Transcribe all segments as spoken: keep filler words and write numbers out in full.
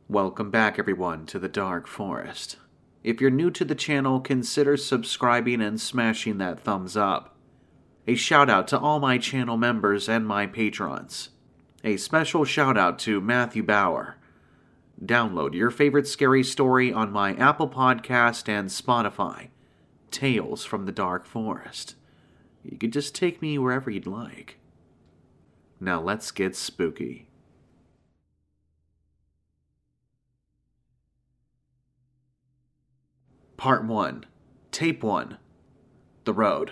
Welcome back everyone to the Dark Forest. If you're new to the channel, consider subscribing and smashing that thumbs up. A shout out to all my channel members and my patrons. A special shout out to Matthew Bauer. Download your favorite scary story on my Apple Podcast and Spotify. Tales from the Dark Forest. You could just take me wherever you'd like. Now let's get spooky. Part one. Tape one. The Road.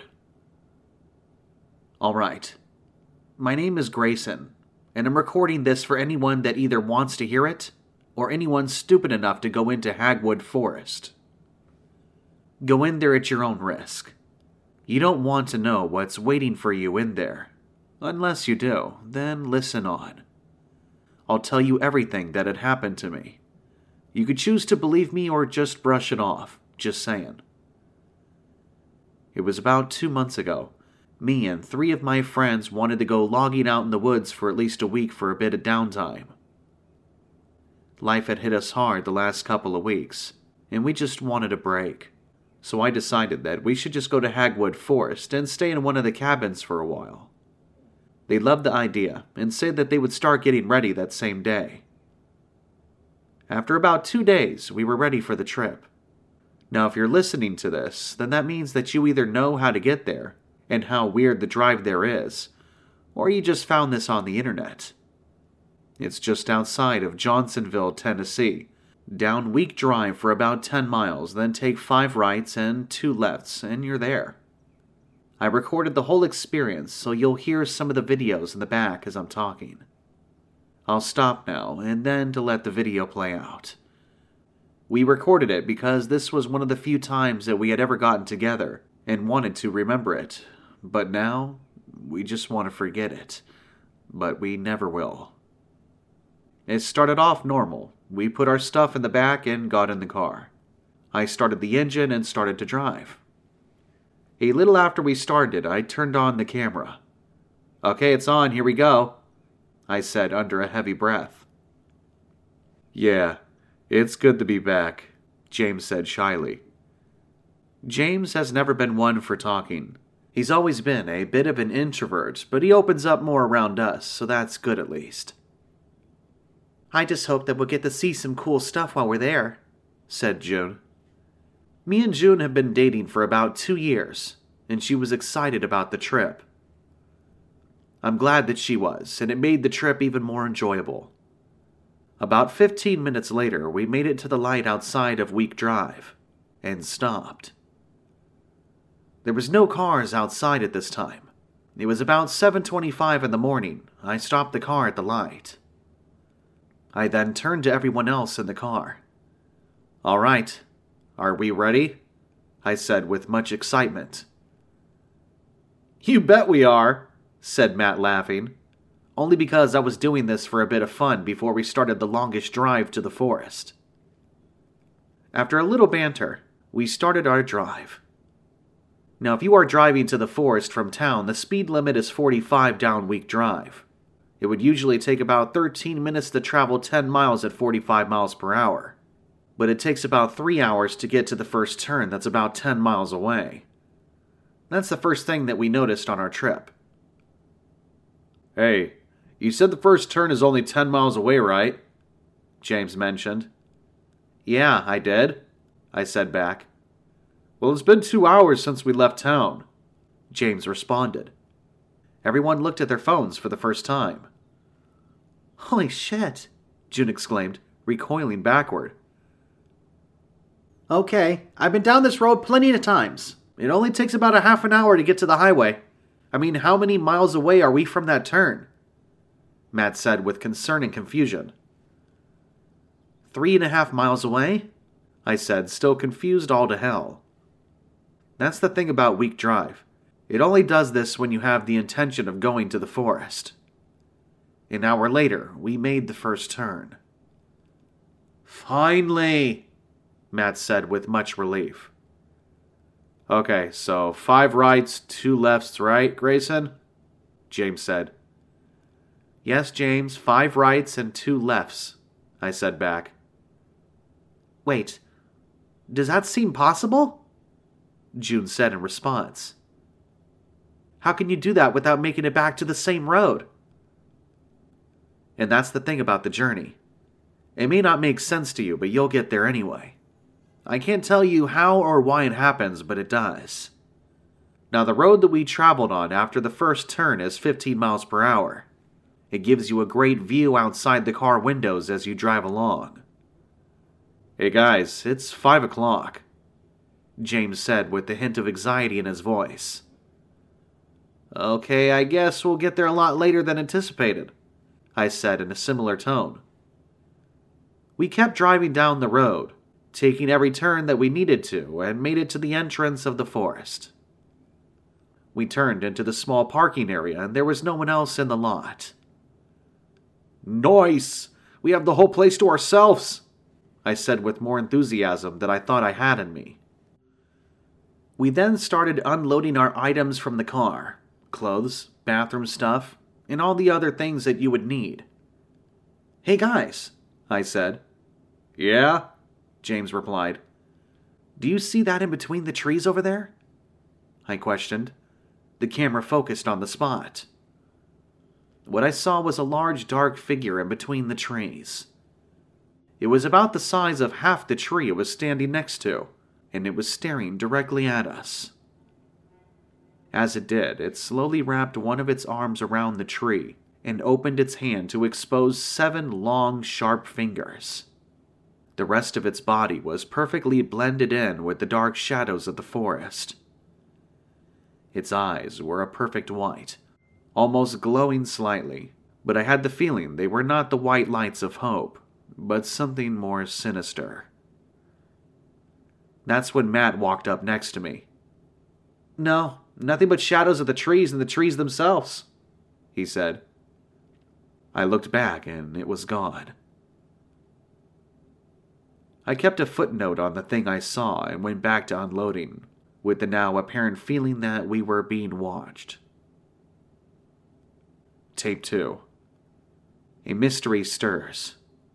Alright. My name is Grayson, and I'm recording this for anyone that either wants to hear it, or anyone stupid enough to go into Hagwood Forest. Go in there at your own risk. You don't want to know what's waiting for you in there. Unless you do, then listen on. I'll tell you everything that had happened to me. You could choose to believe me or just brush it off. Just saying. It was about two months ago. Me and three of my friends wanted to go logging out in the woods for at least a week for a bit of downtime. Life had hit us hard the last couple of weeks, and we just wanted a break. So I decided that we should just go to Hagwood Forest and stay in one of the cabins for a while. They loved the idea and said that they would start getting ready that same day. After about two days, we were ready for the trip. Now, if you're listening to this, then that means that you either know how to get there and how weird the drive there is, or you just found this on the internet. It's just outside of Johnsonville, Tennessee. Down Week Drive for about ten miles, then take five rights and two lefts, and you're there. I recorded the whole experience, so you'll hear some of the videos in the back as I'm talking. I'll stop now, and then to let the video play out. We recorded it because this was one of the few times that we had ever gotten together and wanted to remember it. But now, we just want to forget it. But we never will. It started off normal. We put our stuff in the back and got in the car. I started the engine and started to drive. A little after we started, I turned on the camera. "Okay, it's on, here we go," I said under a heavy breath. "Yeah. It's good to be back," James said shyly. James has never been one for talking. He's always been a bit of an introvert, but he opens up more around us, so that's good at least. "I just hope that we'll get to see some cool stuff while we're there," said June. Me and June have been dating for about two years, and she was excited about the trip. I'm glad that she was, and it made the trip even more enjoyable. About fifteen minutes later, we made it to the light outside of Week Drive, and stopped. There was no cars outside at this time. It was about seven twenty-five in the morning. I stopped the car at the light. I then turned to everyone else in the car. "All right, are we ready?" I said with much excitement. "You bet we are," said Matt, laughing. Only because I was doing this for a bit of fun before we started the longest drive to the forest. After a little banter, we started our drive. Now, if you are driving to the forest from town, the speed limit is forty-five down Week Drive. It would usually take about thirteen minutes to travel ten miles at forty-five miles per hour. But it takes about three hours to get to the first turn that's about ten miles away. That's the first thing that we noticed on our trip. "Hey, you said the first turn is only ten miles away, right?" James mentioned. "Yeah, I did," I said back. "Well, it's been two hours since we left town," James responded. Everyone looked at their phones for the first time. "Holy shit," June exclaimed, recoiling backward. "Okay, I've been down this road plenty of times. It only takes about a half an hour to get to the highway. I mean, how many miles away are we from that turn?" Matt said with concern and confusion. Three and a half miles away?" I said, still confused all to hell. That's the thing about Week Drive. It only does this when you have the intention of going to the forest. An hour later, we made the first turn. "Finally," Matt said with much relief. "Okay, so five rights, two lefts, right, Grayson?" James said. "Yes, James, five rights and two lefts," I said back. Wait, does that seem possible? June said in response. How can you do that without making it back to the same road? And that's the thing about the journey. It may not make sense to you, but you'll get there anyway. I can't tell you how or why it happens, but it does. Now, the road that we traveled on after the first turn is fifteen miles per hour. It gives you a great view outside the car windows as you drive along. Hey guys, it's five o'clock, James said with a hint of anxiety in his voice. Okay, I guess we'll get there a lot later than anticipated, I said in a similar tone. We kept driving down the road, taking every turn that we needed to, and made it to the entrance of the forest. We turned into the small parking area, and there was no one else in the lot. Nice! We have the whole place to ourselves, I said with more enthusiasm than I thought I had in me. We then started unloading our items from the car, clothes, bathroom stuff, and all the other things that you would need. Hey guys, I said. Yeah? James replied. Do you see that in between the trees over there? I questioned. The camera focused on the spot. What I saw was a large dark figure in between the trees. It was about the size of half the tree it was standing next to, and it was staring directly at us. As it did, it slowly wrapped one of its arms around the tree and opened its hand to expose seven long, sharp fingers. The rest of its body was perfectly blended in with the dark shadows of the forest. Its eyes were a perfect white, almost glowing slightly, but I had the feeling they were not the white lights of hope, but something more sinister. That's when Matt walked up next to me. No, nothing but shadows of the trees and the trees themselves, he said. I looked back and it was gone. I kept a footnote on the thing I saw and went back to unloading, with the now apparent feeling that we were being watched. Tape two. A mystery stirs.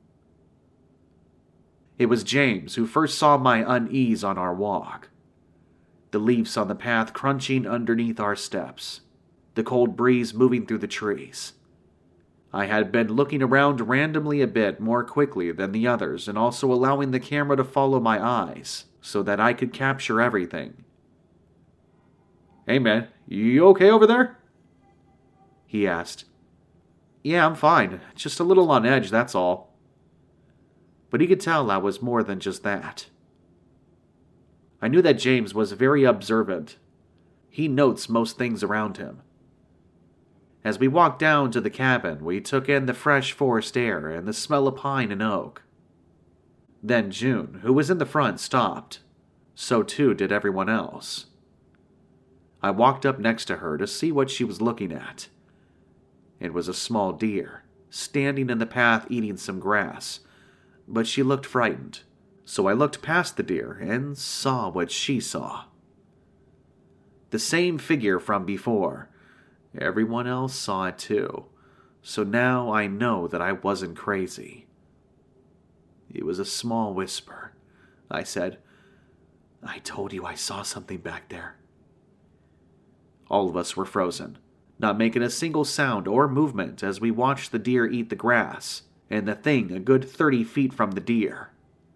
It was James who first saw my unease on our walk. The leaves on the path crunching underneath our steps, the cold breeze moving through the trees. I had been looking around randomly a bit more quickly than the others and also allowing the camera to follow my eyes so that I could capture everything. Hey man, you okay over there? He asked. Yeah, I'm fine. Just a little on edge, that's all. But he could tell I was more than just that. I knew that James was very observant. He notes most things around him. As we walked down to the cabin, we took in the fresh forest air and the smell of pine and oak. Then June, who was in the front, stopped. So too did everyone else. I walked up next to her to see what she was looking at. It was a small deer, standing in the path eating some grass, but she looked frightened, so I looked past the deer and saw what she saw. The same figure from before. Everyone else saw it too, so now I know that I wasn't crazy. It was a small whisper. I said, I told you I saw something back there. All of us were frozen, not making a single sound or movement as we watched the deer eat the grass, and the thing a good thirty feet from the deer.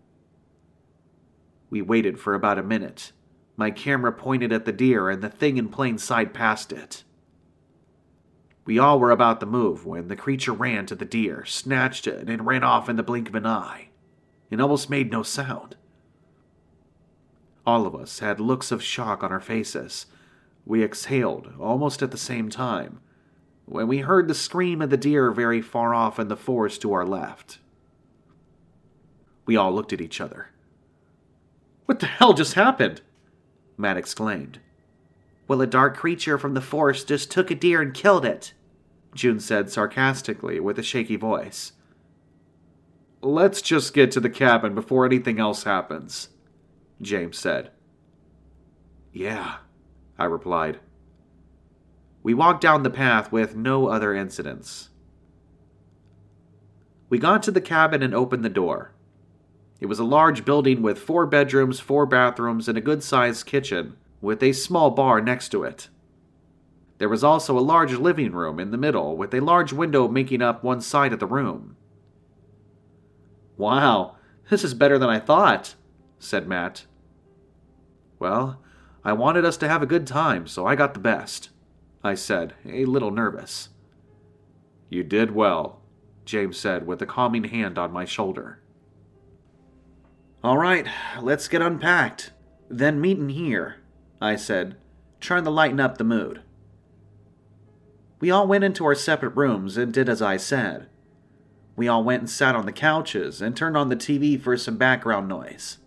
We waited for about a minute. My camera pointed at the deer and the thing in plain sight past it. We all were about to move when the creature ran to the deer, snatched it, and ran off in the blink of an eye. It almost made no sound. All of us had looks of shock on our faces. We exhaled, almost at the same time, when we heard the scream of the deer very far off in the forest to our left. We all looked at each other. What the hell just happened? Matt exclaimed. Well, a dark creature from the forest just took a deer and killed it, June said sarcastically with a shaky voice. Let's just get to the cabin before anything else happens, James said. Yeah, I replied. We walked down the path with no other incidents. We got to the cabin and opened the door. It was a large building with four bedrooms, four bathrooms, and a good-sized kitchen, with a small bar next to it. There was also a large living room in the middle, with a large window making up one side of the room. "Wow, this is better than I thought," said Matt. "Well, I wanted us to have a good time, so I got the best," I said, a little nervous. "You did well," James said with a calming hand on my shoulder. "All right, let's get unpacked, then meet in here," I said, trying to lighten up the mood. We all went into our separate rooms and did as I said. We all went and sat on the couches and turned on the T V for some background noise.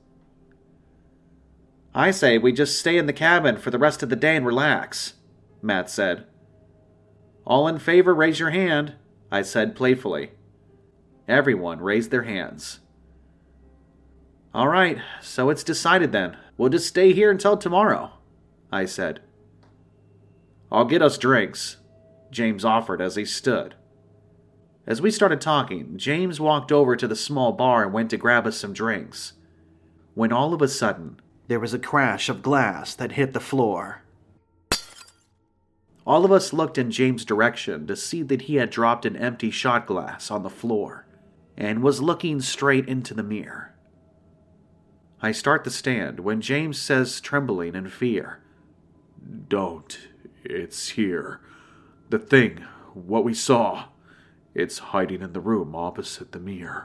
"I say we just stay in the cabin for the rest of the day and relax," Matt said. "All in favor, raise your hand," I said playfully. Everyone raised their hands. "All right, so it's decided then. We'll just stay here until tomorrow," I said. "I'll get us drinks," James offered as he stood. As we started talking, James walked over to the small bar and went to grab us some drinks, when all of a sudden, there was a crash of glass that hit the floor. All of us looked in James' direction to see that he had dropped an empty shot glass on the floor and was looking straight into the mirror. I start to stand when James says, trembling in fear, "Don't. It's here. The thing, what we saw, it's hiding in the room opposite the mirror."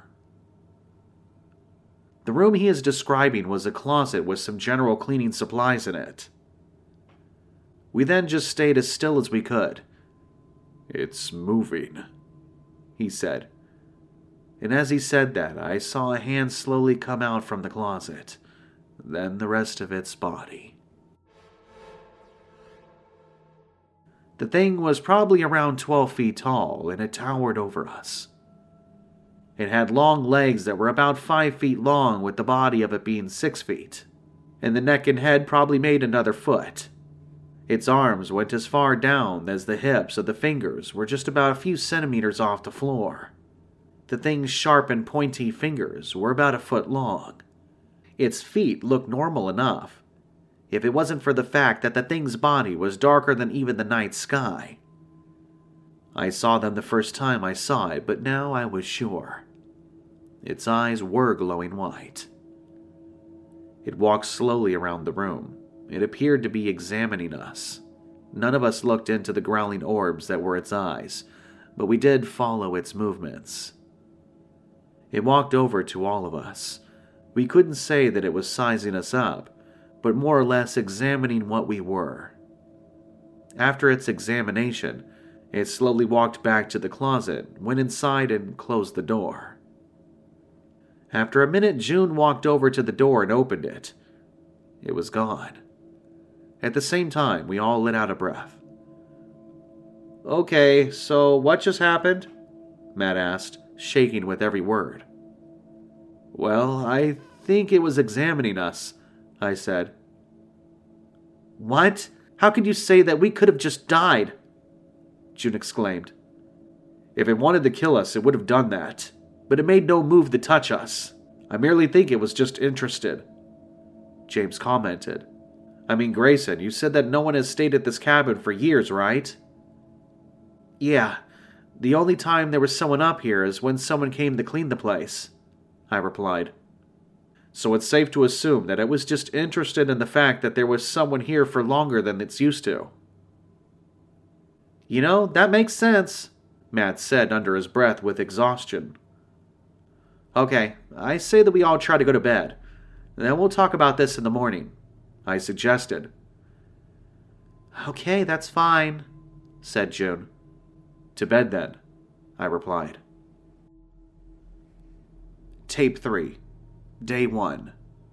The room he is describing was a closet with some general cleaning supplies in it. We then just stayed as still as we could. "It's moving," he said. And as he said that, I saw a hand slowly come out from the closet, then the rest of its body. The thing was probably around twelve feet tall, and it towered over us. It had long legs that were about five feet long, with the body of it being six feet, and the neck and head probably made another foot. Its arms went as far down as the hips of the fingers were just about a few centimeters off the floor. The thing's sharp and pointy fingers were about a foot long. Its feet looked normal enough, if it wasn't for the fact that the thing's body was darker than even the night sky. I saw them the first time I saw it, but now I was sure. Its eyes were glowing white. It walked slowly around the room. It appeared to be examining us. None of us looked into the growling orbs that were its eyes, but we did follow its movements. It walked over to all of us. We couldn't say that it was sizing us up, but more or less examining what we were. After its examination, it slowly walked back to the closet, went inside, and closed the door. After a minute, June walked over to the door and opened it. It was gone. At the same time, we all let out a breath. "Okay, so what just happened?" Matt asked, shaking with every word. "Well, I think it was examining us," I said. "What? How could you say that? We could have just died?" June exclaimed. "If it wanted to kill us, it would have done that. But it made no move to touch us. I merely think it was just interested," James commented. "I mean, Grayson, you said that no one has stayed at this cabin for years, right?" "Yeah. The only time there was someone up here is when someone came to clean the place," I replied. "So it's safe to assume that it was just interested in the fact that there was someone here for longer than it's used to." "You know, that makes sense," Matt said under his breath with exhaustion. "Okay, I say that we all try to go to bed. Then we'll talk about this in the morning," I suggested. "Okay, that's fine," said June. "To bed then," I replied. Tape three, Day one.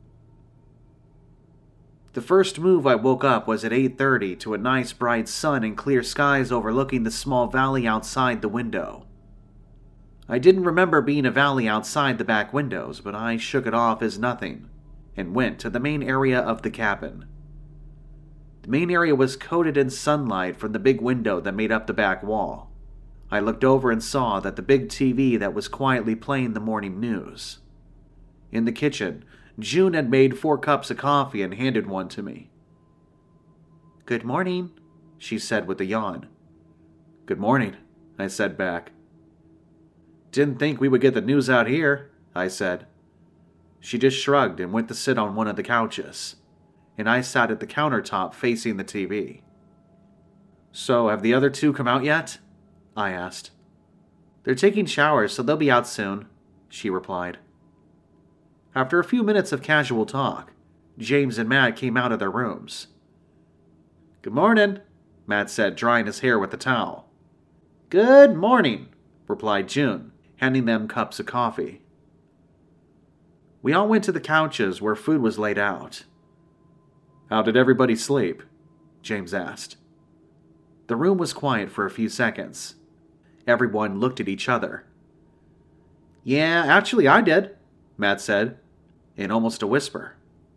The first move I woke up was at eight thirty to a nice bright sun and clear skies overlooking the small valley outside the window. I didn't remember being a valley outside the back windows, but I shook it off as nothing and went to the main area of the cabin. The main area was coated in sunlight from the big window that made up the back wall. I looked over and saw that the big T V that was quietly playing the morning news. In the kitchen, June had made four cups of coffee and handed one to me. "Good morning," she said with a yawn. "Good morning," I said back. "Didn't think we would get the news out here," I said. She just shrugged and went to sit on one of the couches, and I sat at the countertop facing the T V. "So, have the other two come out yet?" I asked. "They're taking showers, so they'll be out soon," she replied. After a few minutes of casual talk, James and Matt came out of their rooms. "Good morning," Matt said, drying his hair with a towel. "Good morning," replied June, handing them cups of coffee. We all went to the couches where food was laid out. "How did everybody sleep?" James asked. The room was quiet for a few seconds. Everyone looked at each other. "Yeah, actually I did," Matt said, in almost a whisper.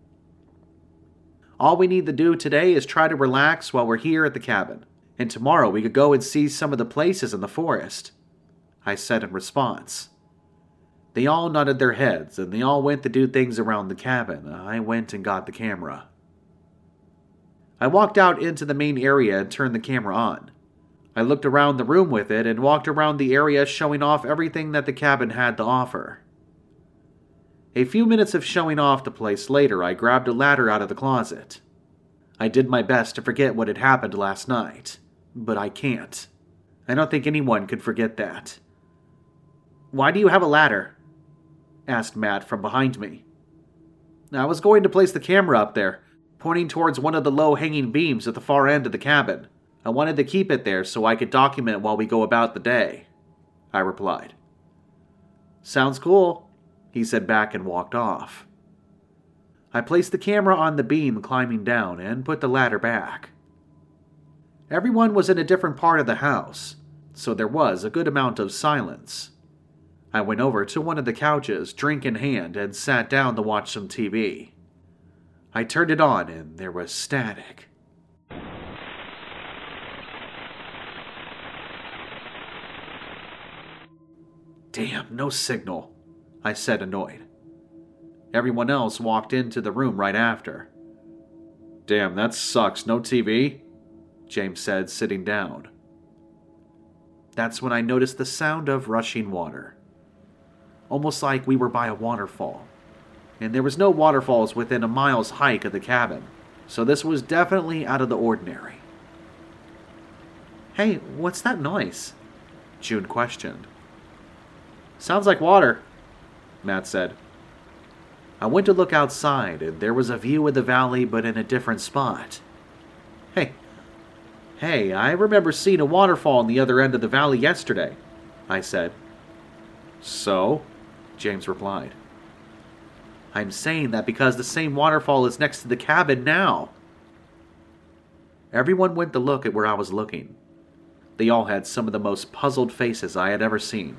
"All we need to do today is try to relax while we're here at the cabin, and tomorrow we could go and see some of the places in the forest," I said in response. They all nodded their heads, and they all went to do things around the cabin. I went and got the camera. I walked out into the main area and turned the camera on. I looked around the room with it and walked around the area showing off everything that the cabin had to offer. A few minutes of showing off the place later, I grabbed a ladder out of the closet. I did my best to forget what had happened last night, but I can't. I don't think anyone could forget that. "Why do you have a ladder?" asked Matt from behind me. "I was going to place the camera up there, pointing towards one of the low-hanging beams at the far end of the cabin. I wanted to keep it there so I could document while we go about the day," I replied. "Sounds cool," he said back and walked off. I placed the camera on the beam climbing down and put the ladder back. Everyone was in a different part of the house, so there was a good amount of silence. I went over to one of the couches, drink in hand, and sat down to watch some T V. I turned it on and there was static. "Damn, no signal," I said, annoyed. Everyone else walked into the room right after. "Damn, that sucks, no T V?" James said, sitting down. That's when I noticed the sound of rushing water. Almost like we were by a waterfall. And there was no waterfalls within a mile's hike of the cabin, so this was definitely out of the ordinary. "Hey, what's that noise?" June questioned. "Sounds like water," Matt said. I went to look outside, and there was a view of the valley, but in a different spot. Hey, hey, I remember seeing a waterfall on the other end of the valley yesterday," I said. "So?" James replied. "I'm saying that because the same waterfall is next to the cabin now." Everyone went to look at where I was looking. They all had some of the most puzzled faces I had ever seen.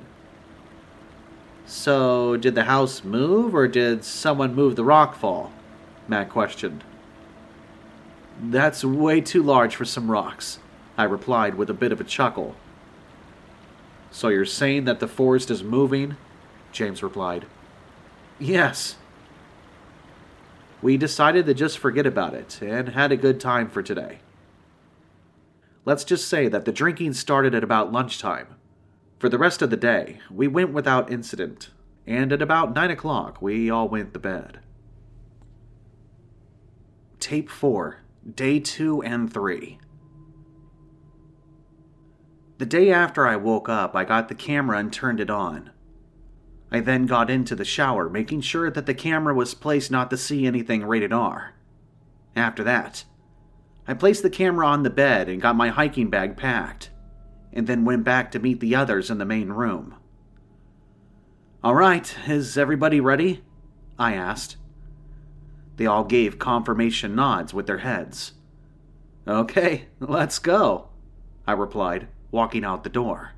"So, did the house move, or did someone move the rockfall?" Matt questioned. "That's way too large for some rocks," I replied with a bit of a chuckle. "So you're saying that the forest is moving?" James replied. "Yes." We decided to just forget about it, and had a good time for today. Let's just say that the drinking started at about lunchtime. For the rest of the day, we went without incident, and at about nine o'clock, we all went to bed. Tape four, Day two and three. The day after I woke up, I got the camera and turned it on. I then got into the shower, making sure that the camera was placed not to see anything rated R. After that, I placed the camera on the bed and got my hiking bag packed, and then went back to meet the others in the main room. "All right, is everybody ready?" I asked. They all gave confirmation nods with their heads. "Okay, let's go," I replied, walking out the door.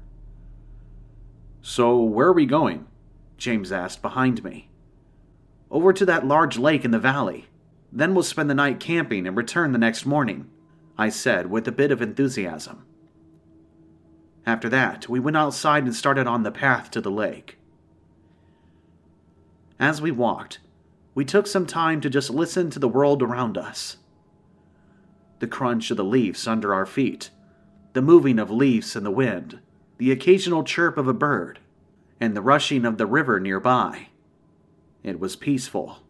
"So, where are we going?" James asked behind me. "Over to that large lake in the valley. Then we'll spend the night camping and return the next morning," I said with a bit of enthusiasm. After that, we went outside and started on the path to the lake. As we walked, we took some time to just listen to the world around us. The crunch of the leaves under our feet, the moving of leaves in the wind, the occasional chirp of a bird, and the rushing of the river nearby. It was peaceful.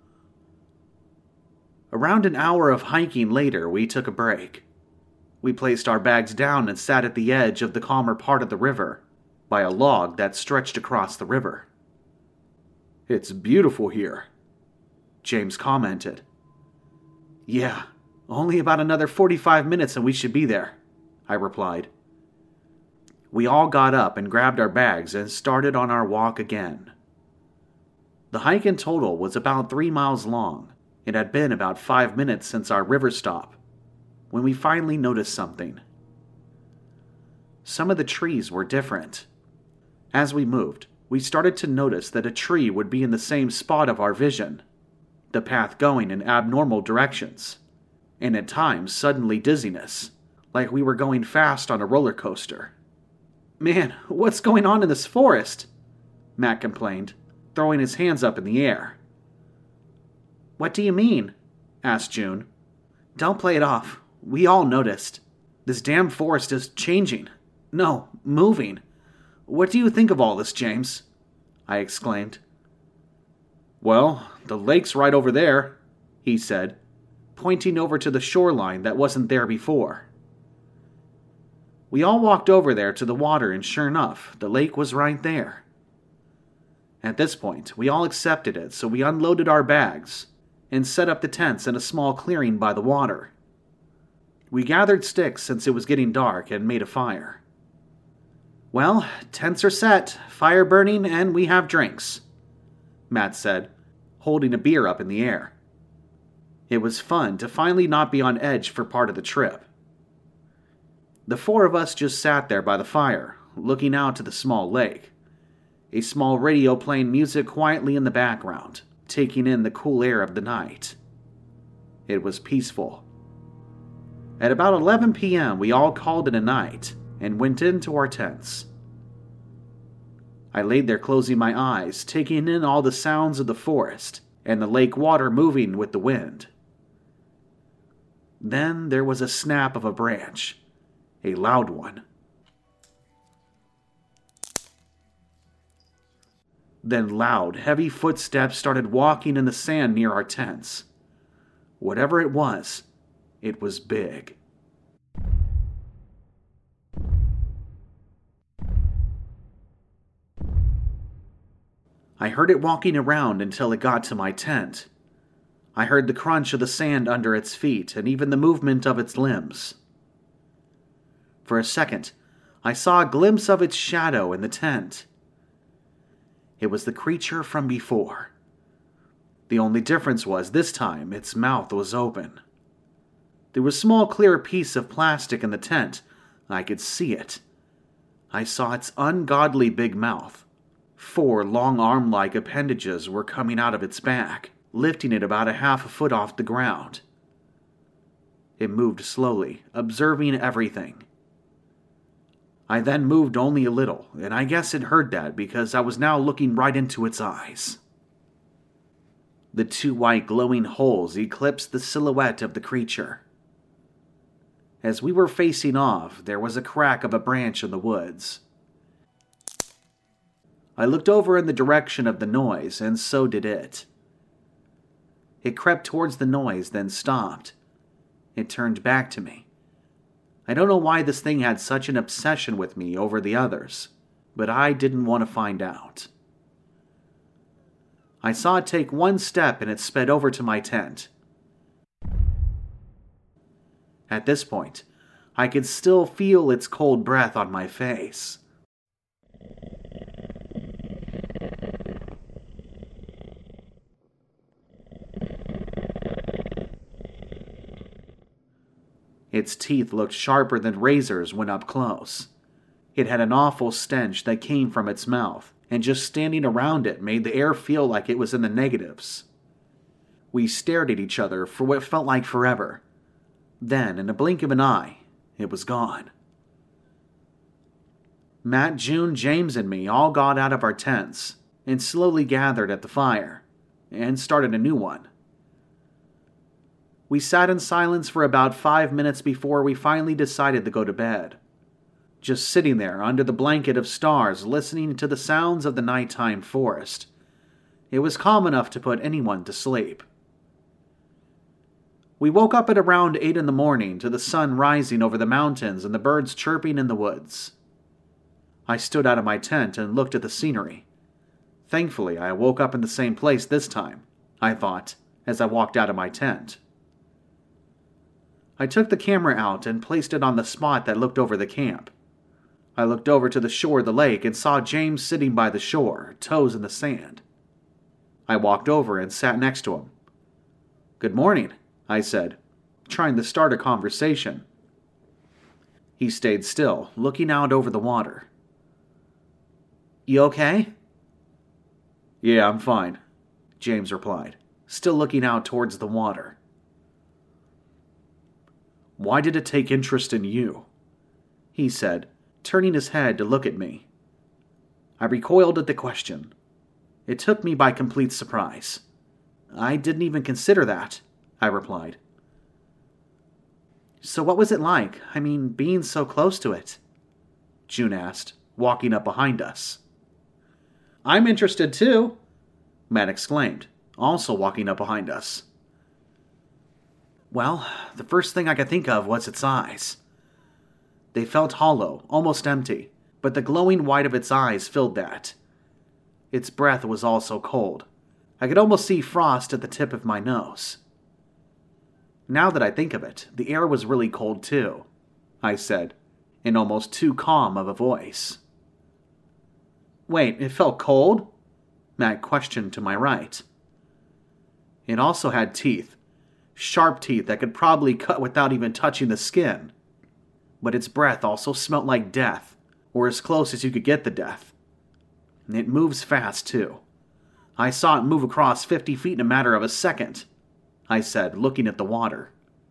Around an hour of hiking later, we took a break. We placed our bags down and sat at the edge of the calmer part of the river, by a log that stretched across the river. "It's beautiful here," James commented. "Yeah, only about another forty-five minutes and we should be there," I replied. We all got up and grabbed our bags and started on our walk again. The hike in total was about three miles long. It had been about five minutes since our river stop, when we finally noticed something. Some of the trees were different. As we moved, we started to notice that a tree would be in the same spot of our vision, the path going in abnormal directions, and at times suddenly dizziness, like we were going fast on a roller coaster. "Man, what's going on in this forest?" Matt complained, throwing his hands up in the air. "What do you mean?" asked June. "Don't play it off. We all noticed. This damn forest is changing. No, moving. What do you think of all this, James?" I exclaimed. "Well, the lake's right over there," he said, pointing over to the shoreline that wasn't there before. We all walked over there to the water, and sure enough, the lake was right there. At this point, we all accepted it, so we unloaded our bags and set up the tents in a small clearing by the water. We gathered sticks since it was getting dark and made a fire. "Well, tents are set, fire burning, and we have drinks," Matt said, holding a beer up in the air. It was fun to finally not be on edge for part of the trip. The four of us just sat there by the fire, looking out to the small lake, a small radio playing music quietly in the background, taking in the cool air of the night. It was peaceful. At about eleven p.m., we all called it a night and went into our tents. I laid there closing my eyes, taking in all the sounds of the forest and the lake water moving with the wind. Then there was a snap of a branch, a loud one. Then loud, heavy footsteps started walking in the sand near our tents. Whatever it was, it was big. I heard it walking around until it got to my tent. I heard the crunch of the sand under its feet and even the movement of its limbs. For a second, I saw a glimpse of its shadow in the tent. It was the creature from before. The only difference was, this time, its mouth was open. There was a small clear piece of plastic in the tent. I could see it. I saw its ungodly big mouth. Four long arm-like appendages were coming out of its back, lifting it about a half a foot off the ground. It moved slowly, observing everything. I then moved only a little, and I guess it heard that because I was now looking right into its eyes. The two white glowing holes eclipsed the silhouette of the creature. As we were facing off, there was a crack of a branch in the woods. I looked over in the direction of the noise, and so did it. It crept towards the noise, then stopped. It turned back to me. I don't know why this thing had such an obsession with me over the others, but I didn't want to find out. I saw it take one step and it sped over to my tent. At this point, I could still feel its cold breath on my face. Its teeth looked sharper than razors when up close. It had an awful stench that came from its mouth, and just standing around it made the air feel like it was in the negatives. We stared at each other for what felt like forever. Then, in a blink of an eye, it was gone. Matt, June, James, and me all got out of our tents, and slowly gathered at the fire, and started a new one. We sat in silence for about five minutes before we finally decided to go to bed. Just sitting there under the blanket of stars listening to the sounds of the nighttime forest. It was calm enough to put anyone to sleep. We woke up at around eight in the morning to the sun rising over the mountains and the birds chirping in the woods. I stood out of my tent and looked at the scenery. Thankfully, I woke up in the same place this time, I thought, as I walked out of my tent. I took the camera out and placed it on the spot that looked over the camp. I looked over to the shore of the lake and saw James sitting by the shore, toes in the sand. I walked over and sat next to him. "Good morning," I said, trying to start a conversation. He stayed still, looking out over the water. "You okay?" "Yeah, I'm fine," James replied, still looking out towards the water. "Why did it take interest in you?" he said, turning his head to look at me. I recoiled at the question. It took me by complete surprise. "I didn't even consider that," I replied. "So what was it like? I mean, being so close to it?" June asked, walking up behind us. "I'm interested too," Matt exclaimed, also walking up behind us. Well, the first thing I could think of was its eyes. They felt hollow, almost empty, but the glowing white of its eyes filled that. Its breath was also cold. I could almost see frost at the tip of my nose. Now that I think of it, the air was really cold too, I said, in almost too calm of a voice. "Wait, it felt cold?" Matt questioned to my right. "It also had teeth. Sharp teeth that could probably cut without even touching the skin. But its breath also smelt like death, or as close as you could get to death. It moves fast, too. I saw it move across fifty feet in a matter of a second," I said, looking at the water.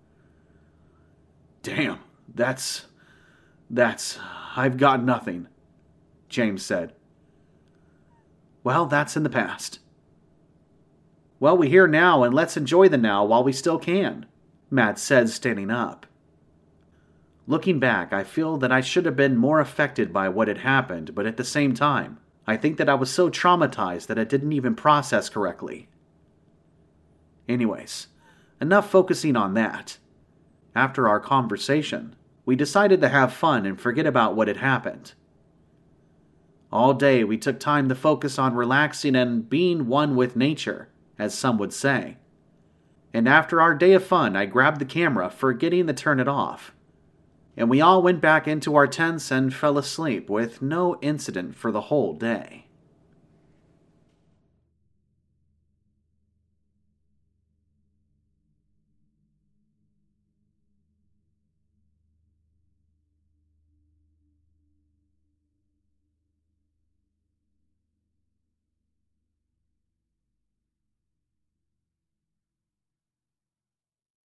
"Damn, that's... that's... I've got nothing," James said. "Well, that's in the past." "Well, we're here now, and let's enjoy the now while we still can," Matt said, standing up. Looking back, I feel that I should have been more affected by what had happened, but at the same time, I think that I was so traumatized that I didn't even process correctly. Anyways, enough focusing on that. After our conversation, we decided to have fun and forget about what had happened. All day we took time to focus on relaxing and being one with nature, as some would say. And after our day of fun, I grabbed the camera, forgetting to turn it off. And we all went back into our tents and fell asleep with no incident for the whole day.